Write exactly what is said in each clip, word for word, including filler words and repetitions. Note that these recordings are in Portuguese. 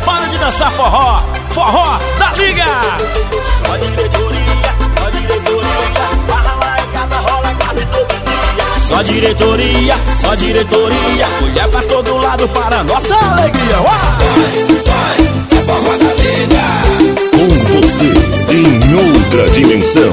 para de dançar forró, forró da liga. Só diretoria, só diretoria, barra lá em casa, rola quase todo dia. Só diretoria, só diretoria, mulher pra todo lado para nossa alegria. Vai, vai, é forró da liga. Com você em outra dimensão.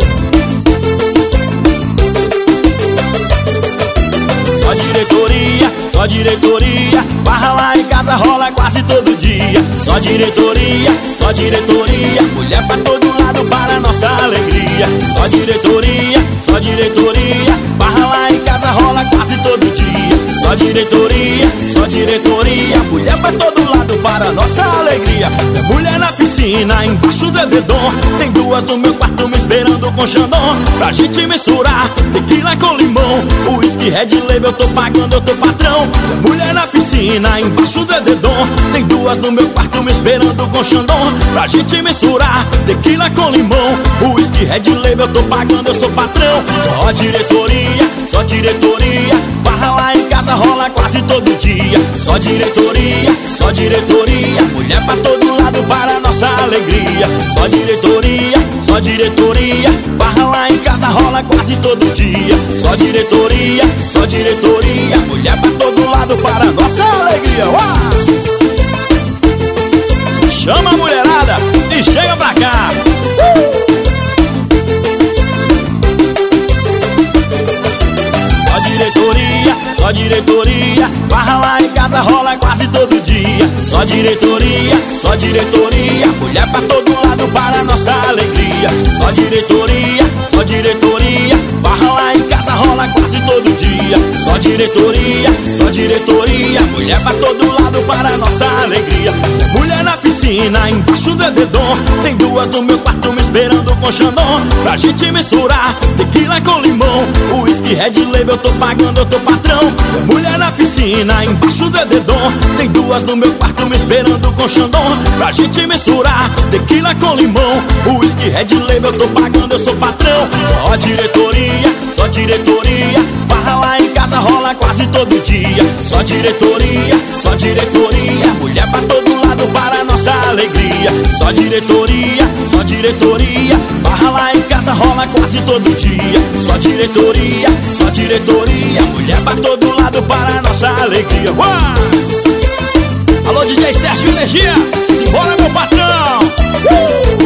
Só diretoria, só diretoria, barra lá em casa rola quase todo dia. Só diretoria, só diretoria, mulher pra todo lado para nossa alegria. Só diretoria, só diretoria, barra lá em casa rola quase todo dia. Só diretoria, só diretoria, mulher pra todo lado para nossa alegria. Mulher na piscina, embaixo do edredom, tem duas no meu quarto me esperando com xandão. Pra gente misturar tequila com limão, o whisky Red Label eu tô pagando, eu tô patrão. Mulher na piscina, embaixo do edredom, tem duas no meu quarto me esperando com xandão. Pra gente misturar tequila com limão, o whisky Red Label eu tô pagando, eu sou patrão. Só diretoria, só diretoria, barra lá em casa rola quase todo dia. Só diretoria, só diretoria, mulher pra todo lado para nossa alegria. Só diretoria, só diretoria, barra lá em casa rola quase todo dia. Só diretoria, só diretoria, mulher pra todo lado para nossa alegria. Uau! Chama a mulherada e chega pra cá. uh! Só diretoria, só diretoria, barra lá em casa rola quase todo dia. Só diretoria, só diretoria, mulher pra todo lado para nossa alegria. Só diretoria, só diretoria, barra lá em casa rola quase todo dia. Só diretoria, só diretoria, mulher pra todo lado para nossa alegria. Mulher na piscina, embaixo do edredom, tem duas no meu quarto me esperando com xandão. Pra gente misturar tequila com limão, o whisky Red Label eu tô pagando, eu tô patrão. Mulher na piscina, embaixo do edredom, tem duas no meu quarto me esperando com xandão. Pra gente misturar tequila com limão, o whisky Red Label eu tô pagando, eu sou patrão. Só diretoria, só diretoria, barra lá em casa rola quase todo dia. Só diretoria, só diretoria, mulher pra todo lado para nossa alegria. Só diretoria, só diretoria, barra lá em casa rola quase todo dia. Só diretoria, só diretoria, mulher pra todo lado para nossa alegria. Uau! Alô D J Sérgio Energia, simbora meu patrão. uh!